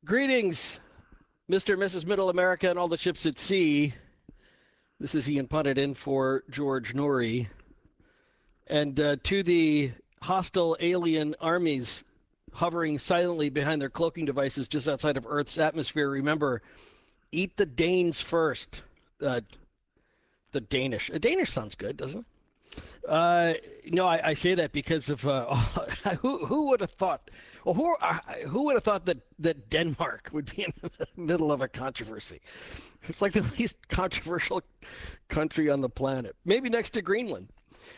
Greetings, Mr. and Mrs. Middle America and all the ships at sea. This is Ian Punnett in for George Norrie. And to the hostile alien armies hovering silently behind their cloaking devices just outside of Earth's atmosphere, remember, eat the Danes first. The Danish. Danish sounds good, doesn't it? No, I say that because of who would have thought, or who would have thought that Denmark would be in the middle of a controversy? It's like the least controversial country on the planet, maybe next to Greenland.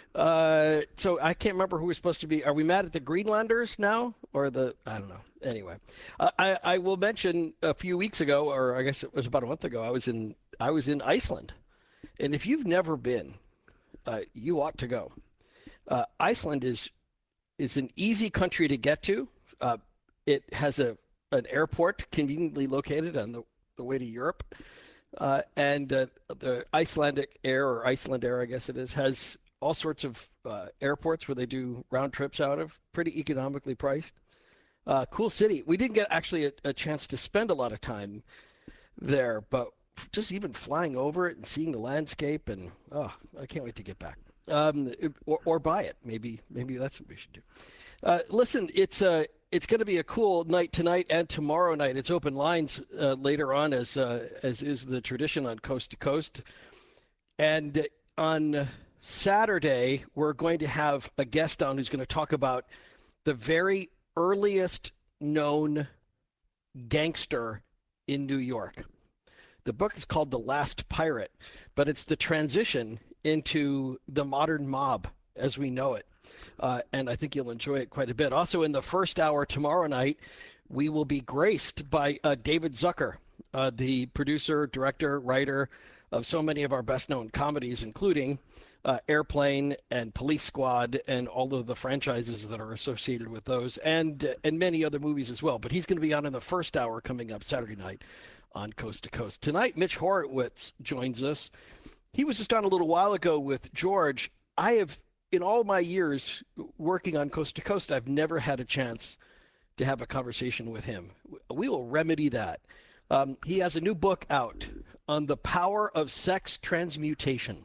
So I can't remember who we're supposed to be. Are we mad at the Greenlanders now, or the? I don't know. Anyway, I will mention a few weeks ago, or I guess it was about a month ago. I was in Iceland, and if you've never been, you ought to go. Iceland is an easy country to get to. It has an airport conveniently located on the way to Europe, and the Icelandic Air, or Iceland Air, I guess it is, has all sorts of airports where they do round trips out of, pretty economically priced. Cool city. We didn't get actually a chance to spend a lot of time there, but just even flying over it and seeing the landscape, and I can't wait to get back. Or buy it. Maybe that's what we should do. Listen, it's going to be a cool night tonight and tomorrow night. It's open lines later on, as is the tradition on Coast to Coast. And on Saturday, we're going to have a guest on who's going to talk about the very earliest known gangster in New York. The book is called The Last Pirate, but it's the transition into the modern mob as we know it. And I think you'll enjoy it quite a bit. Also, in the first hour tomorrow night, we will be graced by David Zucker, the producer, director, writer of so many of our best-known comedies, including Airplane and Police Squad and all of the franchises that are associated with those, and many other movies as well. But he's going to be on in the first hour coming up Saturday night on Coast to Coast. Tonight, Mitch Horowitz joins us. He was just on a little while ago with George. I have, in all my years working on Coast to Coast, I've never had a chance to have a conversation with him. We will remedy that. He has a new book out on the power of sex transmutation.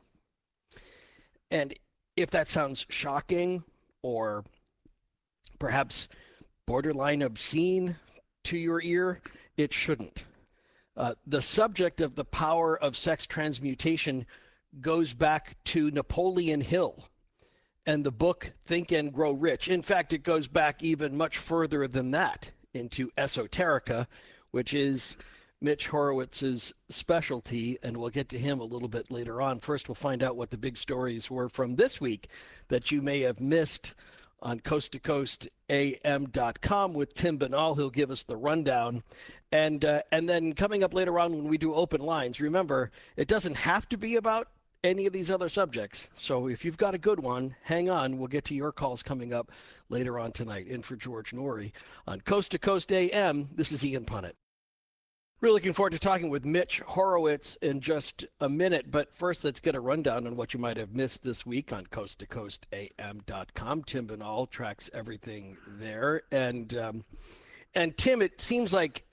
And if that sounds shocking or perhaps borderline obscene to your ear, it shouldn't. The subject of the power of sex transmutation goes back to Napoleon Hill and the book Think and Grow Rich. In fact, it goes back even much further than that into esoterica, which is Mitch Horowitz's specialty, and we'll get to him a little bit later on. First, we'll find out what the big stories were from this week that you may have missed on coasttocoastam.com with Tim Binnall. He'll give us the rundown. And then coming up later on when we do open lines, remember, it doesn't have to be about any of these other subjects. So if you've got a good one, hang on. We'll get to your calls coming up later on tonight. In for George Norrie on Coast to Coast AM, this is Ian Punnett. Really looking forward to talking with Mitch Horowitz in just a minute. But first, let's get a rundown on what you might have missed this week on coasttocoastam.com. Tim Binnall tracks everything there. And Tim, it seems like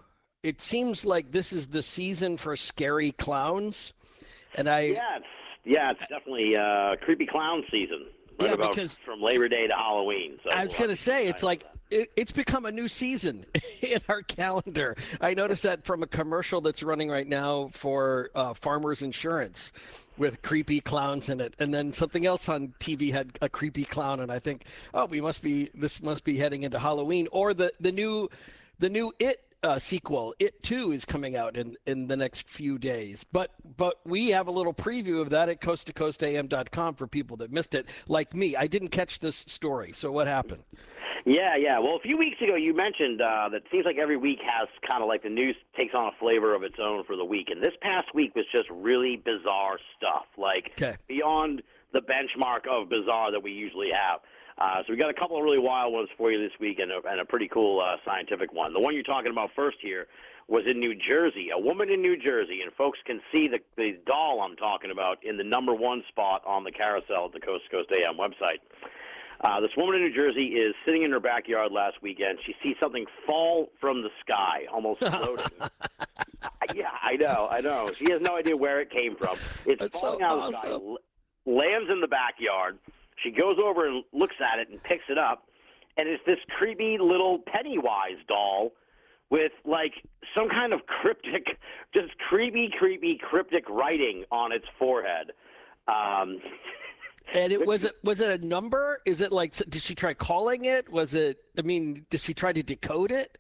this is the season for scary clowns. And it's definitely creepy clown season. Right, about because from Labor Day to Halloween. So I was going to say, it's like it's become a new season in our calendar. I noticed that from a commercial that's running right now for Farmers Insurance with creepy clowns in it. And then something else on TV had a creepy clown. And I think, this must be heading into Halloween. Or the new It sequel, It Too, is coming out in the next few days. But we have a little preview of that at coasttocoastam.com for people that missed it, like me. I didn't catch this story. So what happened? Yeah. Well, a few weeks ago you mentioned that it seems like every week has kind of like the news takes on a flavor of its own for the week. And this past week was just really bizarre stuff, beyond the benchmark of bizarre that we usually have. So we got a couple of really wild ones for you this week and a pretty cool scientific one. The one you're talking about first here was in New Jersey, a woman in New Jersey, and folks can see the doll I'm talking about in the #1 spot on the carousel at the Coast to Coast AM website. This woman in New Jersey is sitting in her backyard last weekend. She sees something fall from the sky, almost floating. Yeah, I know. She has no idea where it came from. It's That's falling so out of the sky, lands in the backyard. She goes over and looks at it and picks it up, and it's this creepy little Pennywise doll with, like, some kind of cryptic, just creepy cryptic writing on its forehead. And was it a number? Is it like, did she try calling it? Did she try to decode it?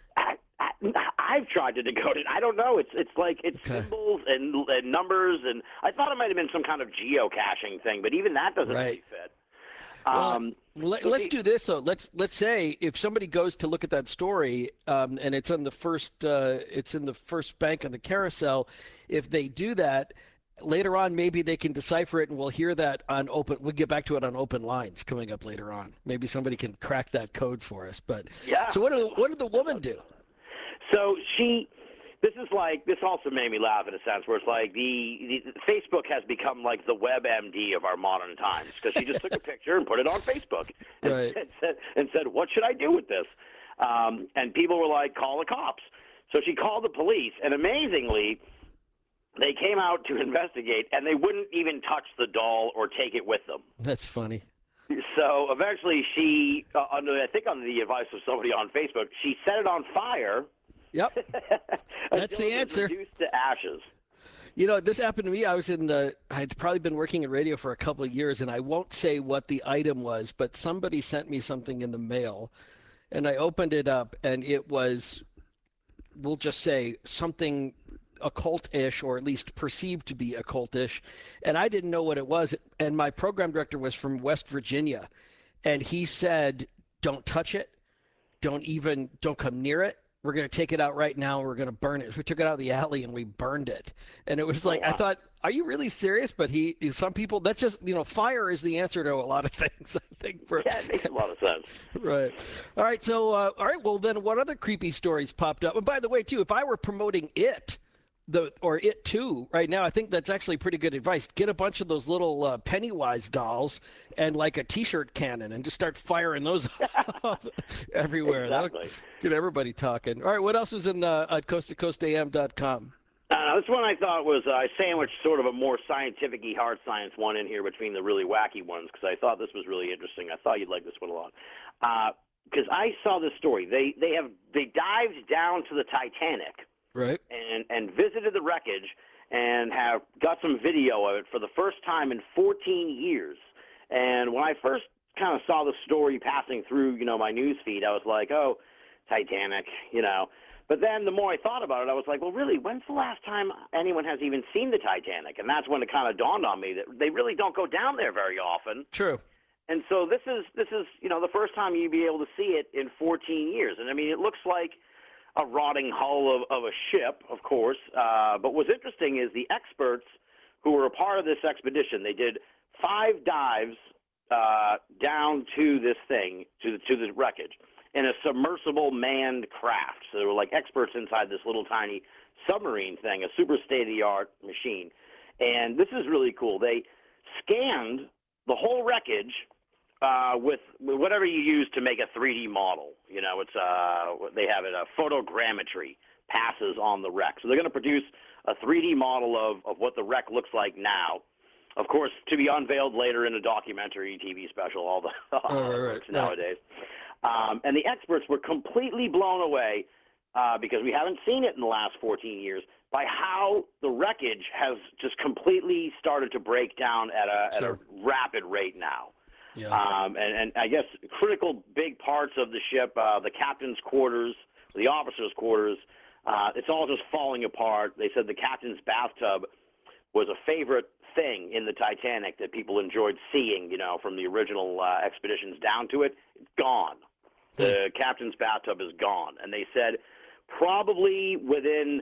I've tried to decode it. I don't know. It's symbols and numbers, and I thought it might have been some kind of geocaching thing, but even that doesn't really fit. Let's do this though. Let's say if somebody goes to look at that story, and it's in the first bank on the carousel. If they do that, later on, maybe they can decipher it, and we'll hear that on open. We'll get back to it on open lines coming up later on. Maybe somebody can crack that code for us. But yeah. So what did the woman do? So this also made me laugh in a sense, where it's like the Facebook has become like the WebMD of our modern times, because she just took a picture and put it on Facebook and, right. and said, what should I do with this? And people were like, call the cops. So she called the police, and amazingly, they came out to investigate, and they wouldn't even touch the doll or take it with them. That's funny. So eventually she, under the advice of somebody on Facebook, she set it on fire. Yep. That's the answer. Reduced to ashes. You know, this happened to me. I'd probably been working in radio for a couple of years, and I won't say what the item was, but somebody sent me something in the mail, and I opened it up, and it was, we'll just say, something occult-ish, or at least perceived to be occult-ish, and I didn't know what it was. And my program director was from West Virginia, and he said, don't touch it. Don't come near it. We're going to take it out right now, and we're going to burn it. We took it out of the alley, and we burned it. And it was like, I thought, are you really serious? But some people, that's just, fire is the answer to a lot of things, I think. Yeah, it makes a lot of sense. Right. All right. So, well, then what other creepy stories popped up? And by the way, too, if I were promoting It Too right now, I think that's actually pretty good advice. Get a bunch of those little Pennywise dolls and like a T-shirt cannon, and just start firing those off everywhere. Exactly. That'll get everybody talking. All right, what else was in at coasttocoastam.com? This one I thought was I sandwiched sort of a more scientific-y hard science one in here between the really wacky ones, because I thought this was really interesting. I thought you'd like this one a lot. Because I saw this story. They dived down to the Titanic. Right. And visited the wreckage and have got some video of it for the first time in 14 years. And when I first kind of saw the story passing through, my news feed, I was like, oh, Titanic, But then the more I thought about it, I was like, well, really, when's the last time anyone has even seen the Titanic? And that's when it kind of dawned on me that they really don't go down there very often. True. And so this is the first time you'd be able to see it in 14 years. And, I mean, it looks like a rotting hull of a ship, of course. But what's interesting is the experts who were a part of this expedition, they did 5 dives down to this thing, to the wreckage, in a submersible manned craft. So they were like experts inside this little tiny submarine thing, a super state-of-the-art machine. And this is really cool. They scanned the whole wreckage with whatever you use to make a 3D model. They have it, photogrammetry passes on the wreck. So they're going to produce a 3D model of what the wreck looks like now. Of course, to be unveiled later in a documentary, TV special, all the nowadays. And the experts were completely blown away because we haven't seen it in the last 14 years by how the wreckage has just completely started to break down at a rapid rate now. Yeah. And I guess critical big parts of the ship, the captain's quarters, the officer's quarters, it's all just falling apart. They said the captain's bathtub was a favorite thing in the Titanic that people enjoyed seeing, from the original expeditions down to it. It's gone. The captain's bathtub is gone. And they said probably within,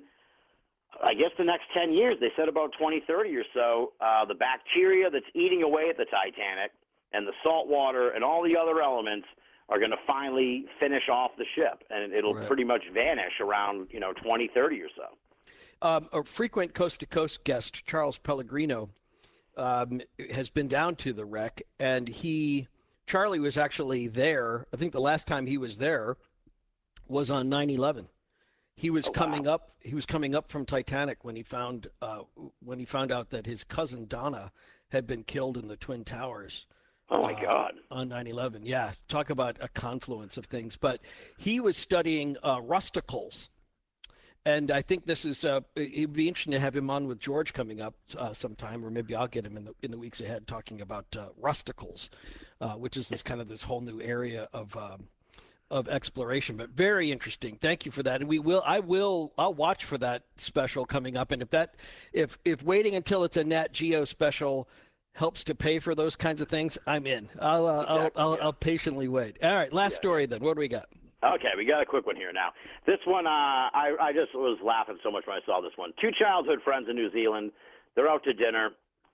I guess, the next 10 years, they said about 2030 or so, the bacteria that's eating away at the Titanic and the salt water and all the other elements are going to finally finish off the ship, and it'll pretty much vanish around 2030 or so. A frequent Coast to Coast guest, Charles Pellegrino, has been down to the wreck, and he Charlie was actually there. I think the last time he was there was on 9/11. He was coming up. He was coming up from Titanic when he found out that his cousin Donna had been killed in the Twin Towers. Oh my God! On 9/11, yeah. Talk about a confluence of things. But he was studying rusticles, and I think this is. It'd be interesting to have him on with George coming up sometime, or maybe I'll get him in the weeks ahead talking about rusticles, which is this whole new area of exploration. But very interesting. Thank you for that. And I'll watch for that special coming up. And if waiting until it's a Nat Geo special helps to pay for those kinds of things, I'm in. I'll patiently wait. All right, last story then. What do we got? Okay, we got a quick one here now. This one, I just was laughing so much when I saw this one. Two childhood friends in New Zealand, they're out to dinner.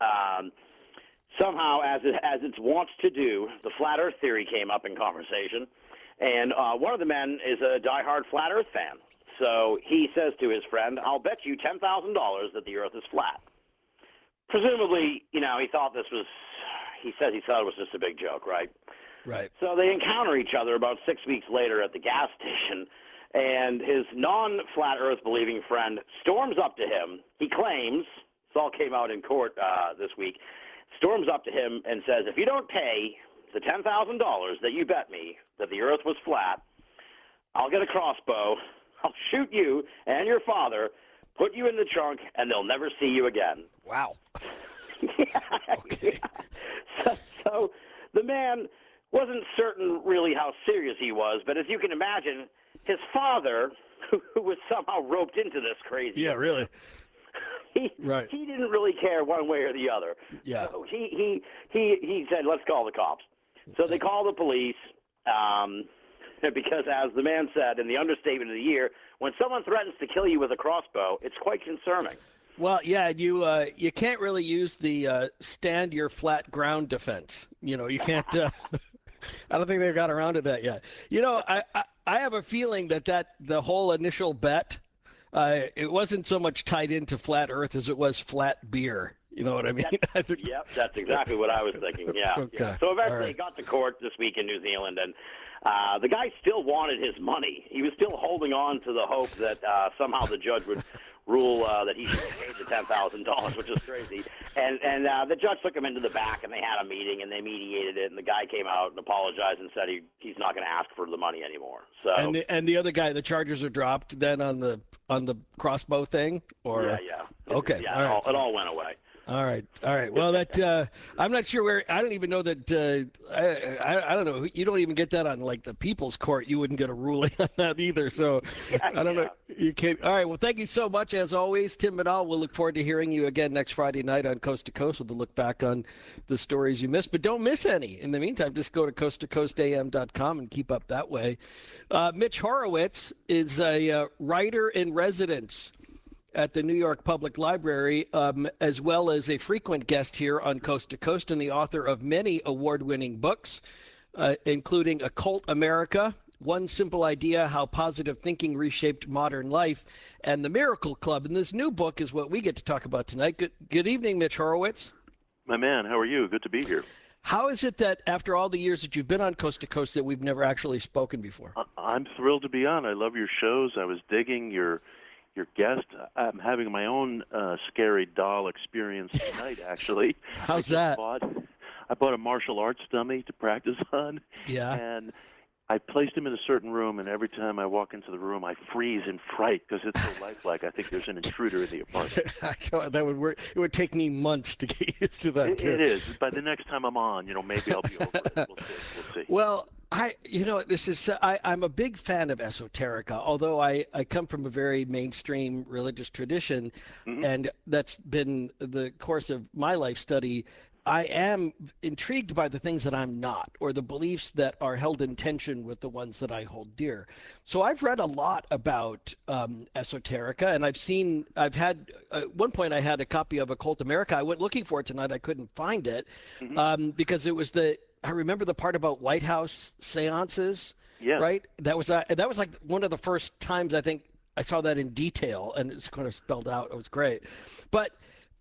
Somehow, as it's wont to do, the flat Earth theory came up in conversation, and one of the men is a diehard flat Earth fan. So he says to his friend, "I'll bet you $10,000 that the Earth is flat." Presumably, he thought he says he thought it was just a big joke, right? Right. So they encounter each other about 6 weeks later at the gas station, and his non-flat Earth believing friend storms up to him. He claims, this all came out in court this week, storms up to him and says, "If you don't pay the $10,000 that you bet me that the Earth was flat, I'll get a crossbow, I'll shoot you and your father, put you in the trunk, and they'll never see you again." Wow. Okay. So the man wasn't certain really how serious he was, but as you can imagine, his father, who was somehow roped into this crazy. Yeah, really. He didn't really care one way or the other. Yeah. So he said, "Let's call the cops." So they call the police. Because as the man said in the understatement of the year, when someone threatens to kill you with a crossbow, it's quite concerning. Well, yeah, you can't really use the stand your flat ground defense. You can't. I don't think they've got around to that yet. I have a feeling that the whole initial bet, it wasn't so much tied into flat Earth as it was flat beer. You know what I mean? Yep, that's exactly what I was thinking. Yeah. Okay. Yeah. So eventually he got to court this week in New Zealand, and the guy still wanted his money. He was still holding on to the hope that somehow the judge would rule that he should pay the $10,000, which is crazy. And the judge took him into the back, and they had a meeting, and they mediated it. And the guy came out and apologized and said he's not going to ask for the money anymore. So and the other guy, the charges are dropped then on the crossbow thing, or yeah. Okay, yeah, all right. It all went away. All right. Well, I'm not sure where. I don't even know that. I don't know. You don't even get that on like the People's Court. You wouldn't get a ruling on that either. So I don't know. You can't. All right. Well, thank you so much as always, Tim Binnall. We'll look forward to hearing you again next Friday night on Coast to Coast with a look back on the stories you missed. But don't miss any. In the meantime, just go to coasttocoastam.com and keep up that way. Mitch Horowitz is a writer in residence at the New York Public Library, as well as a frequent guest here on Coast to Coast, and the author of many award-winning books, including Occult America, One Simple Idea, How Positive Thinking Reshaped Modern Life, and The Miracle Club. And this new book is what we get to talk about tonight. Good evening, Mitch Horowitz. My man, how are you? Good to be here. How is it that after all the years that you've been on Coast to Coast that we've never actually spoken before? I'm thrilled to be on. I love your shows. I was digging your guest. I'm having my own scary doll experience tonight, actually. How's that? I bought a martial arts dummy to practice on. Yeah. And I placed him in a certain room, and every time I walk into the room, I freeze in fright because it's so lifelike. I think there's an intruder in the apartment. So that would work. It would take me months to get used to that, too. It is. By the next time I'm on, maybe I'll be over it. We'll see. Well, I'm a big fan of esoterica, although I come from a very mainstream religious tradition, and that's been the course of my life study. I am intrigued by the things that I'm not, or the beliefs that are held in tension with the ones that I hold dear. So I've read a lot about esoterica, and I've had, at one point I had a copy of Occult America. I went looking for it tonight. I couldn't find it because it was I remember the part about White House seances, right? That was like one of the first times I think I saw that in detail, and it's kind of spelled out. It was great. But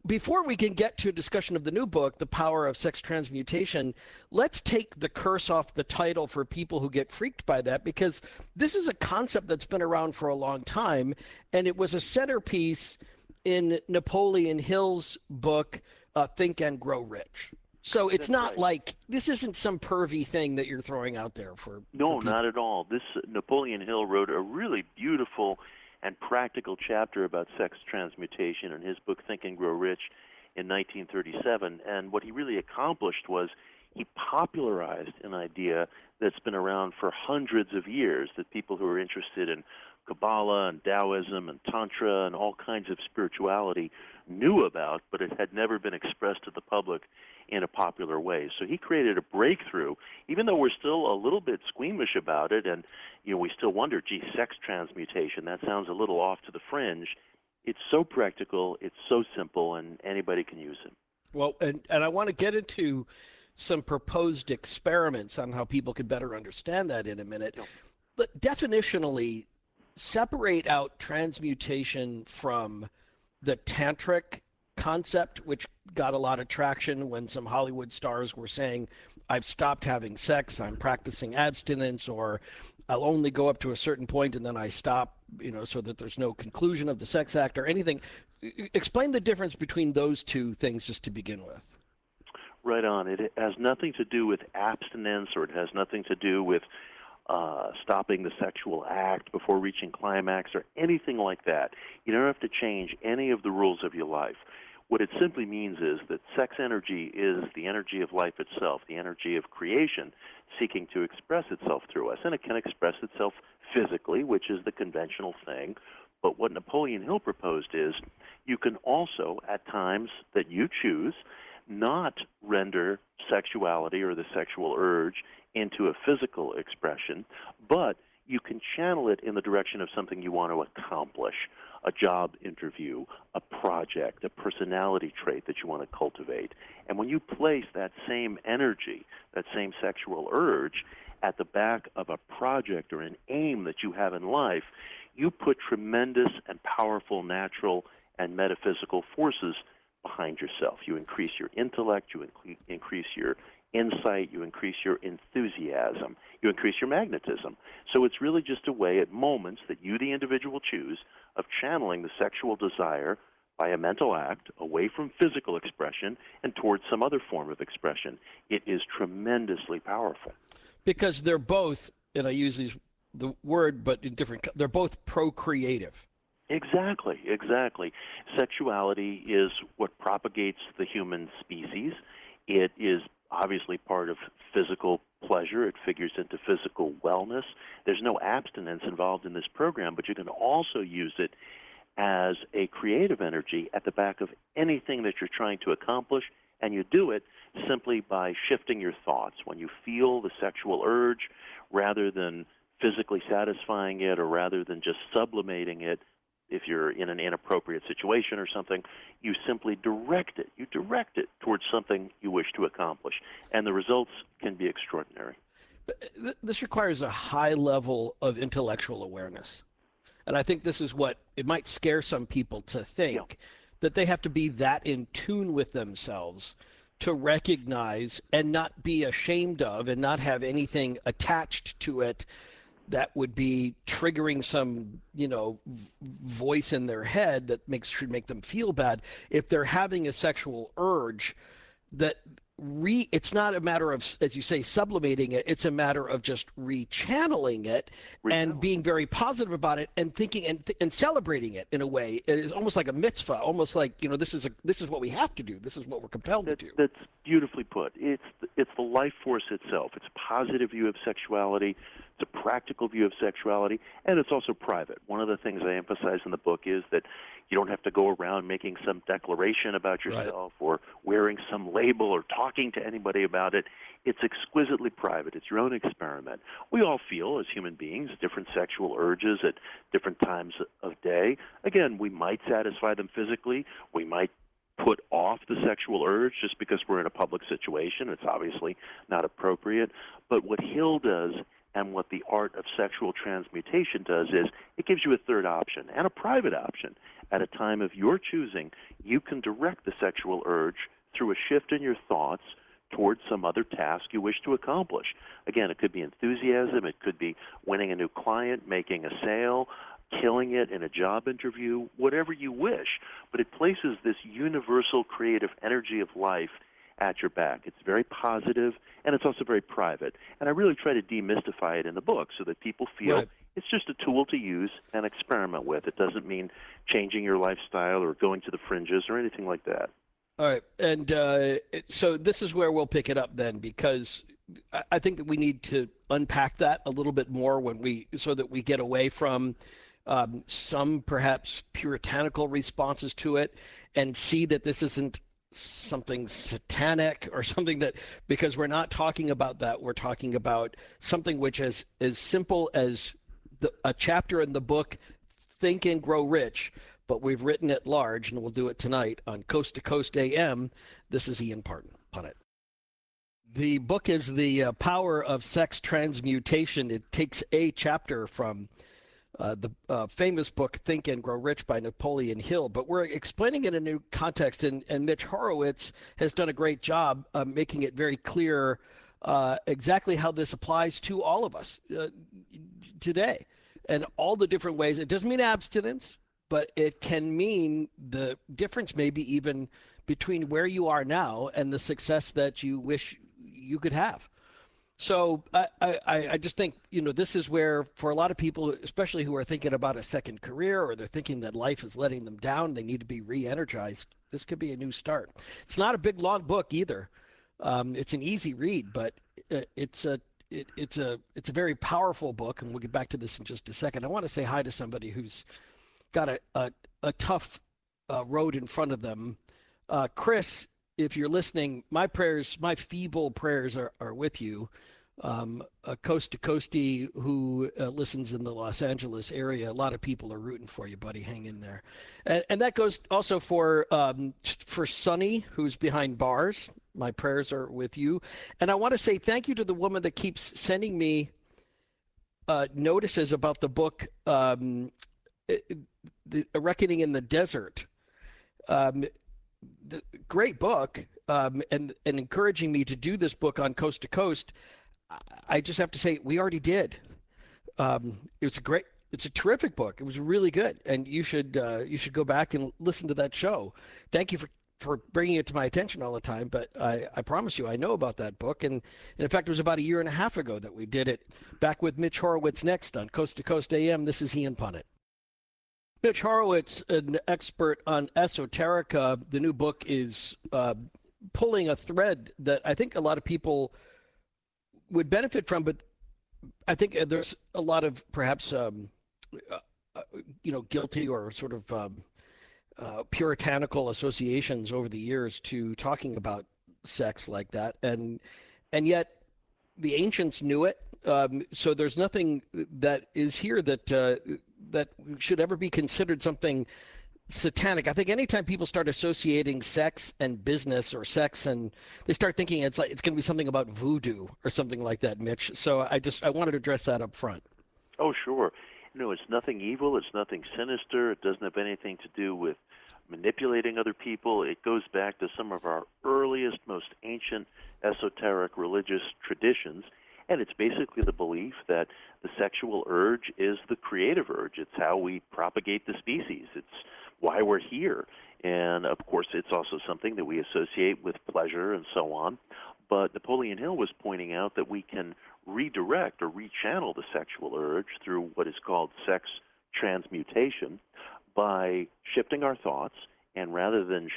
before we can get to a discussion of the new book, The Power of Sex Transmutation, let's take the curse off the title for people who get freaked by that, because this is a concept that's been around for a long time, and it was a centerpiece in Napoleon Hill's book, Think and Grow Rich. So it's not like, this isn't some pervy thing that you're throwing out there for No, for not at all. This Napoleon Hill wrote a really beautiful and practical chapter about sex transmutation in his book Think and Grow Rich in 1937. And what he really accomplished was he popularized an idea that's been around for hundreds of years, that people who are interested in Kabbalah and Taoism and Tantra and all kinds of spirituality knew about, but it had never been expressed to the public in a popular way. So he created a breakthrough, even though we're still a little bit squeamish about it, and we still wonder, gee, sex transmutation, that sounds a little off to the fringe. It's so practical, it's so simple, and anybody can use it. Well, and I want to get into some proposed experiments on how people could better understand that in a minute. Yeah. But definitionally, separate out transmutation from the tantric concept, which got a lot of traction when some Hollywood stars were saying, I've stopped having sex, I'm practicing abstinence, or I'll only go up to a certain point and then I stop, so that there's no conclusion of the sex act or anything. Explain the difference between those two things just to begin with. Right on. It has nothing to do with abstinence, or it has nothing to do with stopping the sexual act before reaching climax or anything like that. You don't have to change any of the rules of your life. What it simply means is that sex energy is the energy of life itself, the energy of creation seeking to express itself through us. And it can express itself physically, which is the conventional thing. But what Napoleon Hill proposed is you can also, at times that you choose, not render sexuality or the sexual urge into a physical expression, but you can channel it in the direction of something you want to accomplish, a job interview, a project, a personality trait that you want to cultivate. And when you place that same energy, that same sexual urge, at the back of a project or an aim that you have in life, you put tremendous and powerful natural and metaphysical forces behind yourself. You increase your intellect, you increase your insight, you increase your enthusiasm, you increase your magnetism. So it's really just a way at moments that you, the individual, choose of channeling the sexual desire by a mental act away from physical expression and towards some other form of expression. It is tremendously powerful. Because they're both, and I use the word, but in different, they're both procreative. Exactly. Sexuality is what propagates the human species. It is obviously part of physical pleasure. It figures into physical wellness. There's no abstinence involved in this program, but you can also use it as a creative energy at the back of anything that you're trying to accomplish, and you do it simply by shifting your thoughts. When you feel the sexual urge, rather than physically satisfying it or rather than just sublimating it, if you're in an inappropriate situation or something, you simply direct it. You direct it towards something you wish to accomplish, and the results can be extraordinary. But this requires a high level of intellectual awareness. And I think this is what it might scare some people to think, that they have to be that in tune with themselves to recognize and not be ashamed of and not have anything attached to it that would be triggering some, voice in their head that should make them feel bad. If they're having a sexual urge, that it's not a matter of, as you say, sublimating it. It's a matter of just rechanneling it and being very positive about it and thinking and celebrating it in a way. It's almost like a mitzvah, almost like, this is what we have to do. This is what we're compelled to do. That's beautifully put. It's the life force itself. It's a positive view of sexuality. It's a practical view of sexuality, and it's also private. One of the things I emphasize in the book is that you don't have to go around making some declaration about yourself or wearing some label or talking to anybody about it. It's exquisitely private. It's your own experiment. We all feel, as human beings, different sexual urges at different times of day. Again, we might satisfy them physically. We might put off the sexual urge just because we're in a public situation. It's obviously not appropriate. But what Hill does And what the art of sexual transmutation does is it gives you a third option and a private option. At a time of your choosing, you can direct the sexual urge through a shift in your thoughts towards some other task you wish to accomplish. Again, it could be enthusiasm, it could be winning a new client, making a sale, killing it in a job interview, whatever you wish. But it places this universal creative energy of life at your back. It's very positive, and it's also very private. And I really try to demystify it in the book so that people feel it's just a tool to use and experiment with. It doesn't mean changing your lifestyle or going to the fringes or anything like that. All right. And so this is where we'll pick it up then, because I think that we need to unpack that a little bit more so that we get away from some perhaps puritanical responses to it and see that this isn't something satanic or something that, because we're not talking about that. We're talking about something which is as simple as a chapter in the book, Think and Grow Rich, but we've written it large, and we'll do it tonight on Coast to Coast AM. This is Ian Punnett. The book is The Power of Sex Transmutation. It takes a chapter from the famous book Think and Grow Rich by Napoleon Hill, but we're explaining it in a new context, and Mitch Horowitz has done a great job making it very clear exactly how this applies to all of us today and all the different ways. It doesn't mean abstinence, but it can mean the difference maybe even between where you are now and the success that you wish you could have. So I just think, this is where for a lot of people, especially who are thinking about a second career or they're thinking that life is letting them down, they need to be re-energized. This could be a new start. It's not a big, long book either. It's an easy read, but it's a very powerful book, and we'll get back to this in just a second. I want to say hi to somebody who's got a tough road in front of them. Chris, if you're listening, my feeble prayers are with you. A Coast to Coastie who listens in the Los Angeles area. A lot of people are rooting for you, buddy. Hang in there. And that goes also for Sonny, who's behind bars. My prayers are with you. And I want to say thank you to the woman that keeps sending me notices about the book, The Reckoning in the Desert. Great book, and encouraging me to do this book on Coast to Coast. I just have to say we already did. It's a terrific book. It was really good, and you should go back and listen to that show. Thank you for bringing it to my attention all the time. But I promise you, I know about that book, and in fact, it was about a year and a half ago that we did it. Back with Mitch Horowitz next on Coast to Coast AM. This is Ian Punnett. Mitch Horowitz, an expert on esoterica. The new book is pulling a thread that I think a lot of people would benefit from, but I think there's a lot of perhaps, guilty or sort of puritanical associations over the years to talking about sex like that, and yet the ancients knew it. So there's nothing that is here that should ever be considered something satanic. I think anytime people start associating sex and business, or sex and they start thinking it's going to be something about voodoo or something like that, Mitch. So I wanted to address that up front. Oh, sure. It's nothing evil. It's nothing sinister. It doesn't have anything to do with manipulating other people. It goes back to some of our earliest, most ancient esoteric religious traditions. And it's basically the belief that the sexual urge is the creative urge. It's how we propagate the species. It's why we're here. And, of course, it's also something that we associate with pleasure and so on. But Napoleon Hill was pointing out that we can redirect or rechannel the sexual urge through what is called sex transmutation by shifting our thoughts, and rather than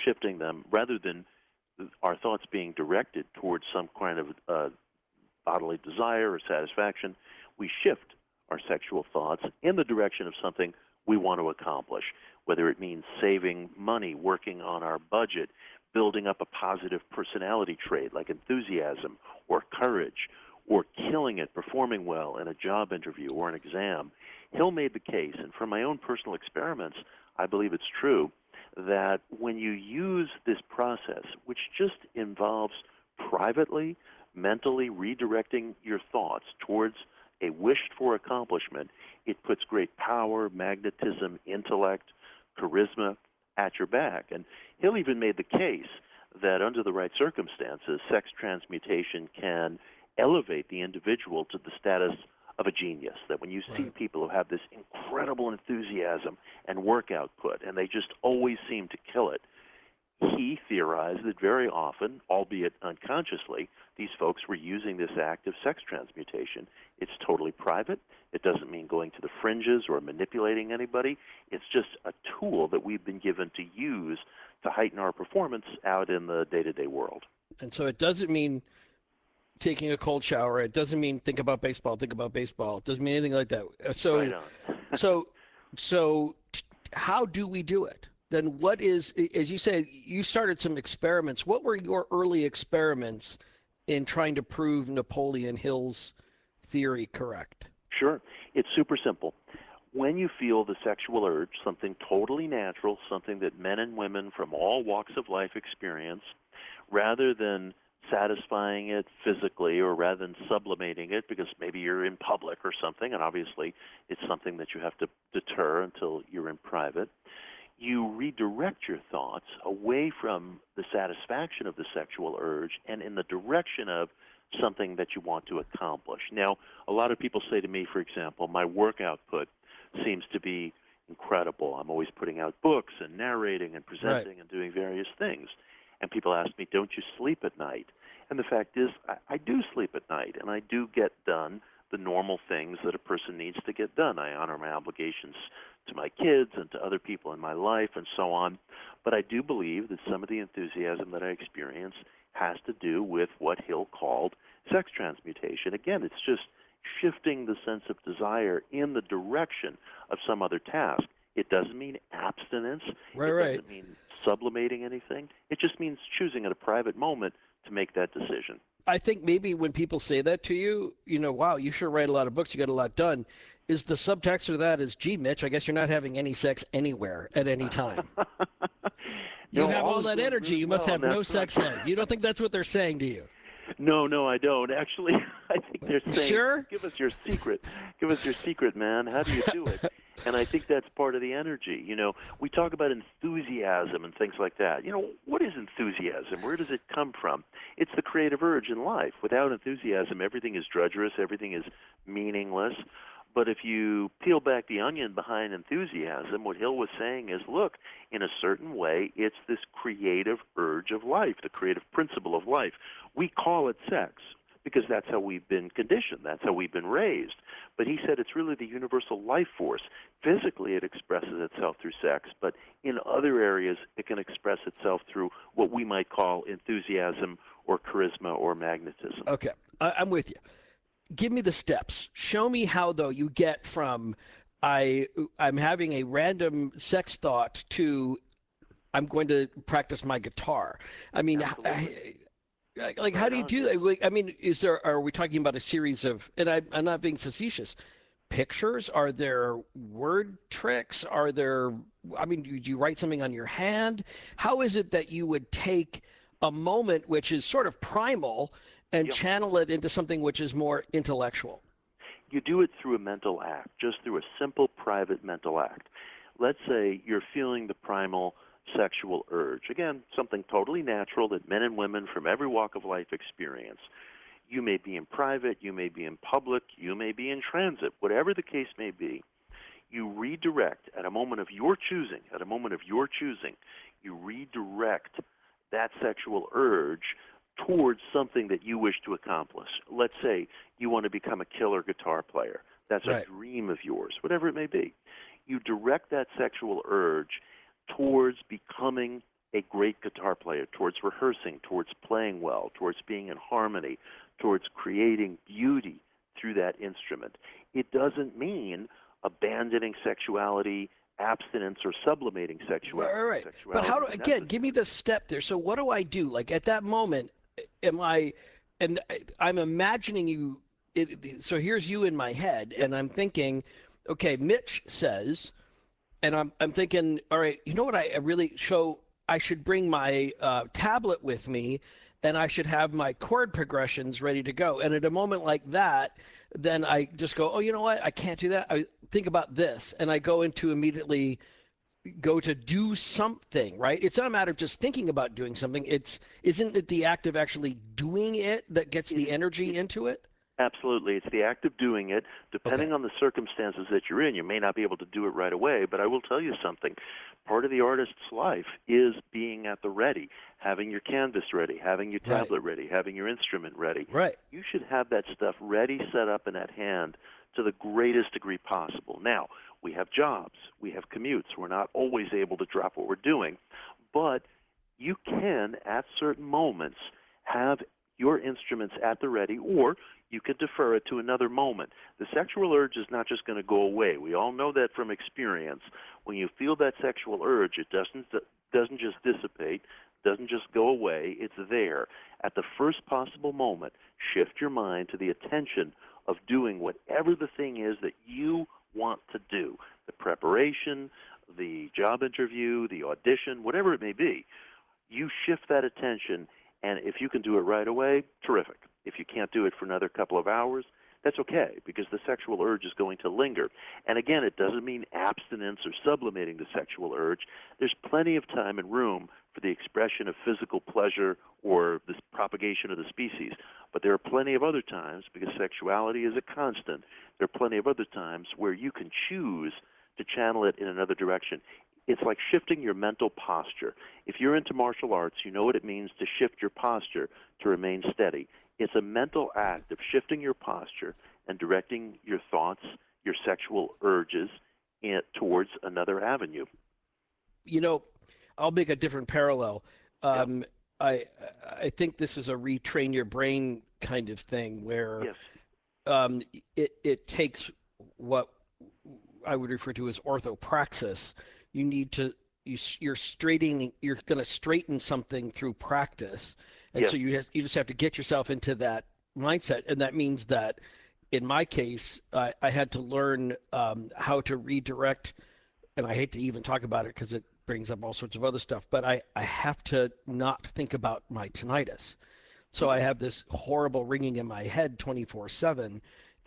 our thoughts being directed towards some kind of bodily desire or satisfaction, we shift our sexual thoughts in the direction of something we want to accomplish, whether it means saving money, working on our budget, building up a positive personality trait like enthusiasm or courage, or killing it, performing well in a job interview or an exam. Hill made the case, and from my own personal experiments, I believe it's true, that when you use this process, which just involves privately, mentally redirecting your thoughts towards a wished-for accomplishment, it puts great power, magnetism, intellect, charisma at your back. And Hill even made the case that under the right circumstances, sex transmutation can elevate the individual to the status of a genius. That when you see people who have this incredible enthusiasm and work output, and they just always seem to kill it, he theorized that very often, albeit unconsciously, these folks were using this act of sex transmutation. It's totally private. It doesn't mean going to the fringes or manipulating anybody. It's just a tool that we've been given to use to heighten our performance out in the day-to-day world. And so it doesn't mean taking a cold shower. It doesn't mean think about baseball. It doesn't mean anything like that. So, right on. so how do we do it? Then what is, as you said, you started some experiments. What were your early experiments in trying to prove Napoleon Hill's theory correct? Sure. It's super simple. When you feel the sexual urge, something totally natural, something that men and women from all walks of life experience, rather than satisfying it physically or rather than sublimating it because maybe you're in public or something, and obviously it's something that you have to deter until you're in private, you redirect your thoughts away from the satisfaction of the sexual urge and in the direction of something that you want to accomplish. Now, a lot of people say to me, for example, my work output seems to be incredible. I'm always putting out books and narrating and presenting and doing various things. And people ask me, don't you sleep at night? And the fact is, I do sleep at night, and I do get done the normal things that a person needs to get done. I honor my obligations to my kids and to other people in my life and so on. But I do believe that some of the enthusiasm that I experience has to do with what Hill called sex transmutation. Again, it's just shifting the sense of desire in the direction of some other task. It doesn't mean abstinence. It doesn't mean sublimating anything. It just means choosing at a private moment to make that decision. I think maybe when people say that to you, wow, you sure write a lot of books, you got a lot done. Is the subtext of that is, gee, Mitch, I guess you're not having any sex anywhere at any time. You have all that energy. You must have no sex ed. You don't think that's what they're saying to you? No, I don't. Actually, I think they're saying, sure? Give us your secret. Give us your secret, man. How do you do it? And I think that's part of the energy. We talk about enthusiasm and things like that. What is enthusiasm? Where does it come from? It's the creative urge in life. Without enthusiasm, everything is drudgerous, everything is meaningless. But if you peel back the onion behind enthusiasm, what Hill was saying is, look, in a certain way, it's this creative urge of life, the creative principle of life. We call it sex because that's how we've been conditioned. That's how we've been raised. But he said it's really the universal life force. Physically, it expresses itself through sex, but in other areas, it can express itself through what we might call enthusiasm or charisma or magnetism. Okay, I'm with you. Give me the steps. Show me how, though, you get from I'm having a random sex thought to I'm going to practice my guitar. I mean, how do you do that? I mean, are we talking about a series of, and I'm not being facetious, pictures? Are there word tricks? Do you write something on your hand? How is it that you would take a moment which is sort of primal and channel it into something which is more intellectual? You do it through a mental act, just through a simple private mental act. Let's say you're feeling the primal sexual urge. Again, something totally natural that men and women from every walk of life experience. You may be in private, you may be in public, you may be in transit, whatever the case may be. You redirect at a moment of your choosing, you redirect that sexual urge towards something that you wish to accomplish. Let's say you want to become a killer guitar player. That's a dream of yours, whatever it may be. You direct that sexual urge towards becoming a great guitar player, towards rehearsing, towards playing well, towards being in harmony, towards creating beauty through that instrument. It doesn't mean abandoning sexuality, abstinence, or sublimating sexuality. Right. But how give me the step there. So what do I do? Like at that moment, I'm imagining you, so here's you in my head, and I'm thinking, okay, Mitch says, and I'm thinking, all right, you know what I should bring my tablet with me, and I should have my chord progressions ready to go. And at a moment like that, then I just go, oh, you know what? I can't do that. I think about this, and I go into immediately go to do something, right? It's not a matter of just thinking about doing something. Isn't it the act of actually doing it that gets the energy into it? Absolutely. It's the act of doing it. Depending on the circumstances that you're in, you may not be able to do it right away, but I will tell you something. Part of the artist's life is being at the ready, having your canvas ready, having your tablet ready, having your instrument ready. Right. You should have that stuff ready, set up, and at hand to the greatest degree possible. Now, we have jobs, we have commutes. We're not always able to drop what we're doing, but you can, at certain moments, have your instruments at the ready, or you can defer it to another moment. The sexual urge is not just going to go away. We all know that from experience. When you feel that sexual urge, it doesn't just dissipate, doesn't just go away. It's there. At the first possible moment, shift your mind to the attention of doing whatever the thing is that you want to do. The preparation, the job interview, the audition, whatever it may be. You shift that attention, and if you can do it right away, terrific. If you can't do it for another couple of hours, that's okay, because the sexual urge is going to linger. And again, it doesn't mean abstinence or sublimating the sexual urge. There's plenty of time and room for the expression of physical pleasure or the propagation of the species. But there are plenty of other times, because sexuality is a constant, there are plenty of other times where you can choose to channel it in another direction. It's like shifting your mental posture. If you're into martial arts, you know what it means to shift your posture to remain steady. It's a mental act of shifting your posture and directing your thoughts, your sexual urges towards another avenue. You know, I'll make a different parallel. I think this is a retrain your brain kind of thing where it takes what I would refer to as orthopraxis. You need to you're going to straighten something through practice, and so you just have to get yourself into that mindset, and that means that in my case I had to learn how to redirect, and I hate to even talk about it because it brings up all sorts of other stuff, but I have to not think about my tinnitus. So I have this horrible ringing in my head 24/7,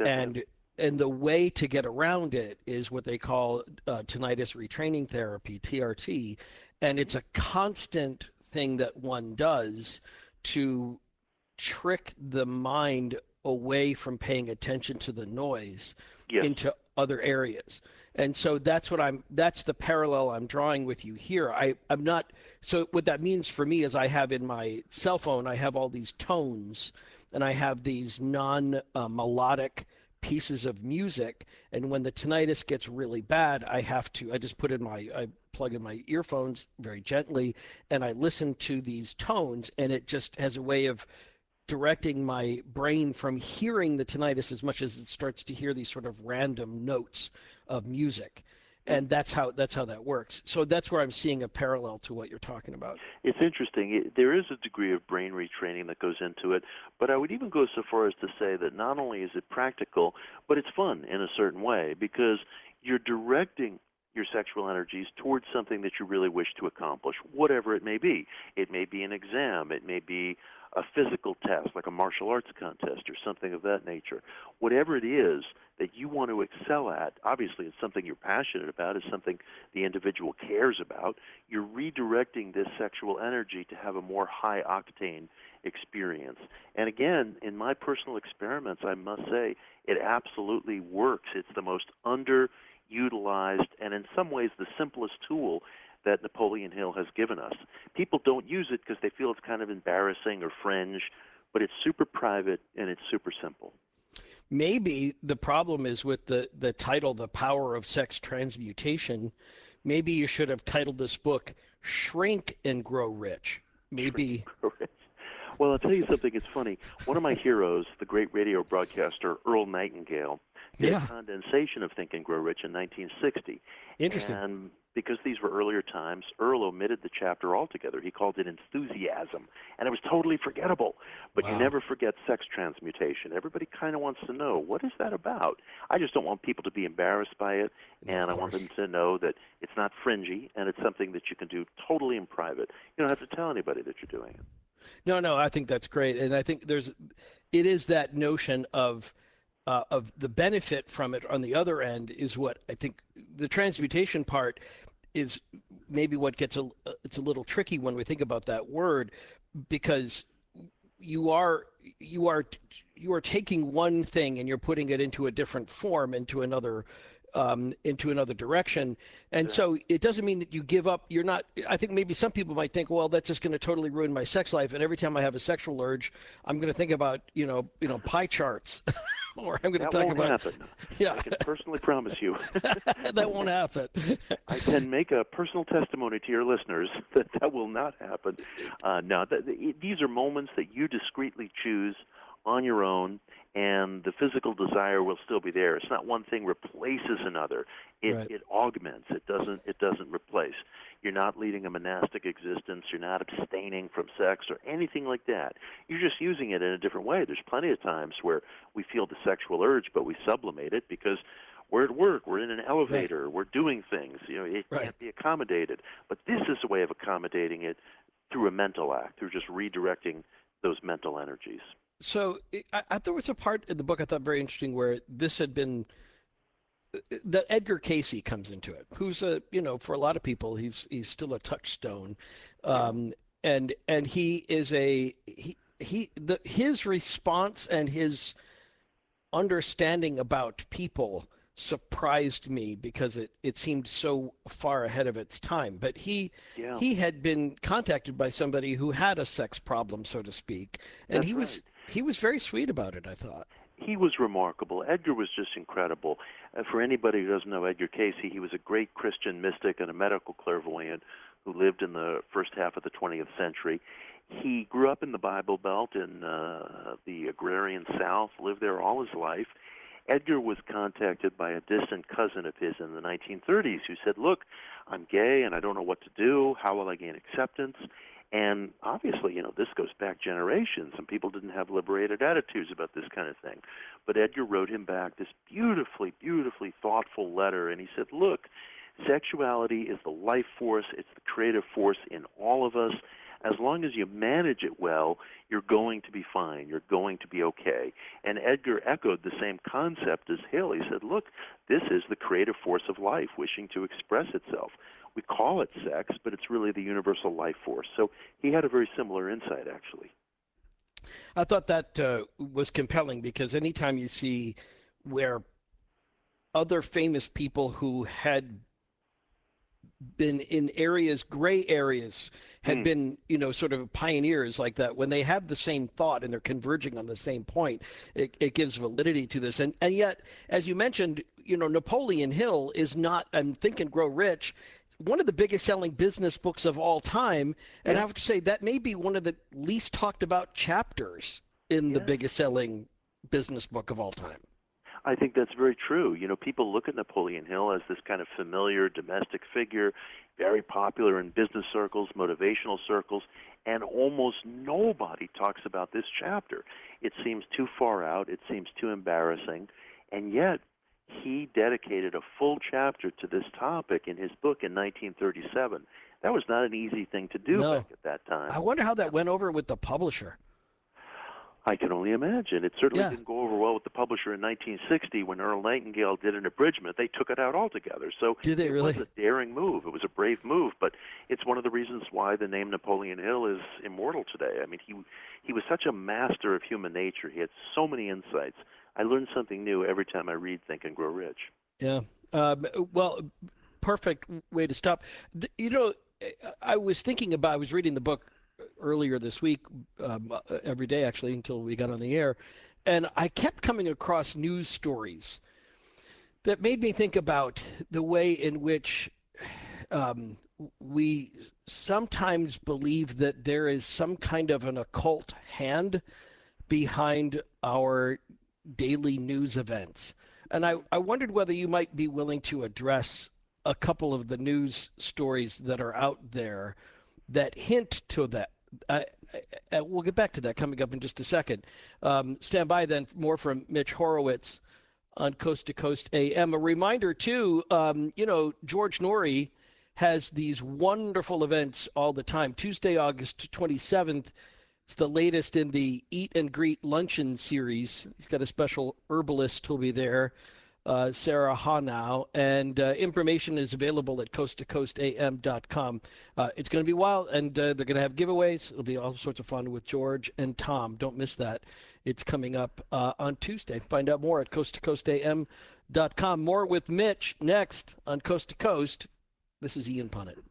and the way to get around it is what they call tinnitus retraining therapy, TRT, and it's a constant thing that one does to trick the mind away from paying attention to the noise into other areas. And so that's the parallel I'm drawing with you here. I'm not, so what that means for me is I have in my cell phone, I have all these tones and I have these non-melodic pieces of music. And when the tinnitus gets really bad, I just I plug in my earphones very gently and I listen to these tones, and it just has a way of directing my brain from hearing the tinnitus as much as it starts to hear these sort of random notes of music. And that's how that works. So that's where I'm seeing a parallel to what you're talking about. It's interesting. There is a degree of brain retraining that goes into it, but I would even go so far as to say that not only is it practical, but it's fun in a certain way, because you're directing your sexual energies towards something that you really wish to accomplish, whatever it may be. It may be an exam. It may be a physical test, like a martial arts contest or something of that nature. Whatever it is that you want to excel at, obviously it's something you're passionate about, it's something the individual cares about. You're redirecting this sexual energy to have a more high-octane experience. And again, in my personal experiments, I must say, it absolutely works. It's the most underutilized and in some ways the simplest tool that Napoleon Hill has given us. People don't use it because they feel it's kind of embarrassing or fringe, but it's super private and it's super simple. Maybe the problem is with the title, The Power of Sex Transmutation. Maybe you should have titled this book, Shrink and Grow Rich. Maybe. Well, I'll tell you something. It's funny. One of my heroes, the great radio broadcaster Earl Nightingale, did a condensation of Think and Grow Rich in 1960. Interesting. And because these were earlier times, Earl omitted the chapter altogether. He called it Enthusiasm, and it was totally forgettable. But you never forget sex transmutation. Everybody kind of wants to know, what is that about? I just don't want people to be embarrassed by it, and I want them to know that it's not fringy, and it's something that you can do totally in private. You don't have to tell anybody that you're doing it. No, I think that's great, and I think it is that notion of the benefit from it on the other end is what I think the transmutation part is maybe what it's a little tricky when we think about that word, because you are taking one thing and you're putting it into a different form, into another direction. And so it doesn't mean that you give up. You're not, I think maybe some people might think, well, that's just going to totally ruin my sex life. And every time I have a sexual urge, I'm going to think about, pie charts. Or I'm going to talk about. That won't happen. Yeah. I can personally promise you. That won't happen. I can make a personal testimony to your listeners that will not happen. No, these are moments that you discreetly choose on your own, and the physical desire will still be there. It's not one thing replaces another. It augments. It doesn't replace. You're not leading a monastic existence. You're not abstaining from sex or anything like that. You're just using it in a different way. There's plenty of times where we feel the sexual urge, but we sublimate it because we're at work, we're in an elevator, we're doing things. It can't be accommodated. But this is a way of accommodating it through a mental act, through just redirecting those mental energies. So there was a part in the book I thought very interesting where this had been that Edgar Cayce comes into it, who's for a lot of people he's still a touchstone, and he is his response and his understanding about people surprised me because it seemed so far ahead of its time. But he had been contacted by somebody who had a sex problem, so to speak, and he was very sweet about it, I thought. He was remarkable. Edgar was just incredible. For anybody who doesn't know Edgar Cayce, he was a great Christian mystic and a medical clairvoyant who lived in the first half of the 20th century. He grew up in the Bible Belt in the agrarian South, lived there all his life. Edgar was contacted by a distant cousin of his in the 1930s who said, look, I'm gay and I don't know what to do. How will I gain acceptance? And obviously, this goes back generations. Some people didn't have liberated attitudes about this kind of thing. But Edgar wrote him back this beautifully, beautifully thoughtful letter, and he said, look, sexuality is the life force. It's the creative force in all of us. As long as you manage it well, you're going to be fine. You're going to be okay. And Edgar echoed the same concept as Hill. He said, look, this is the creative force of life wishing to express itself. We call it sex, but it's really the universal life force. So he had a very similar insight, actually. I thought that was compelling because anytime you see where other famous people who had been in gray areas, had been, sort of pioneers like that, when they have the same thought and they're converging on the same point, it gives validity to this. And yet, as you mentioned, Napoleon Hill is not, I'm thinking Grow Rich, one of the biggest selling business books of all time. And I have to say that may be one of the least talked about chapters in the biggest selling business book of all time. I think that's very true. People look at Napoleon Hill as this kind of familiar domestic figure, very popular in business circles, motivational circles, and almost nobody talks about this chapter. It seems too far out. It seems too embarrassing. And yet, he dedicated a full chapter to this topic in his book in 1937. That was not an easy thing to do back at that time. I wonder how that went over with the publisher. I can only imagine. It certainly didn't go over well with the publisher in 1960 when Earl Nightingale did an abridgment. They took it out altogether. So did they really? It was a daring move. It was a brave move, but it's one of the reasons why the name Napoleon Hill is immortal today. I mean, he was such a master of human nature. He had so many insights. I learn something new every time I read Think and Grow Rich. Yeah. Well, perfect way to stop. I was reading the book earlier this week, every day actually, until we got on the air, and I kept coming across news stories that made me think about the way in which we sometimes believe that there is some kind of an occult hand behind our daily news events. And I wondered whether you might be willing to address a couple of the news stories that are out there that hint to that. We'll get back to that coming up in just a second. Stand by then, more from Mitch Horowitz on Coast to Coast AM. A reminder, too, George Noory has these wonderful events all the time. Tuesday, August 27th, It's the latest in the Eat and Greet Luncheon series. He's got a special herbalist who'll be there, Sarah Hanau, and information is available at coasttocoastam.com. It's going to be wild, and they're going to have giveaways. It'll be all sorts of fun with George and Tom. Don't miss that. It's coming up on Tuesday. Find out more at coasttocoastam.com. More with Mitch next on Coast to Coast. This is Ian Punnett.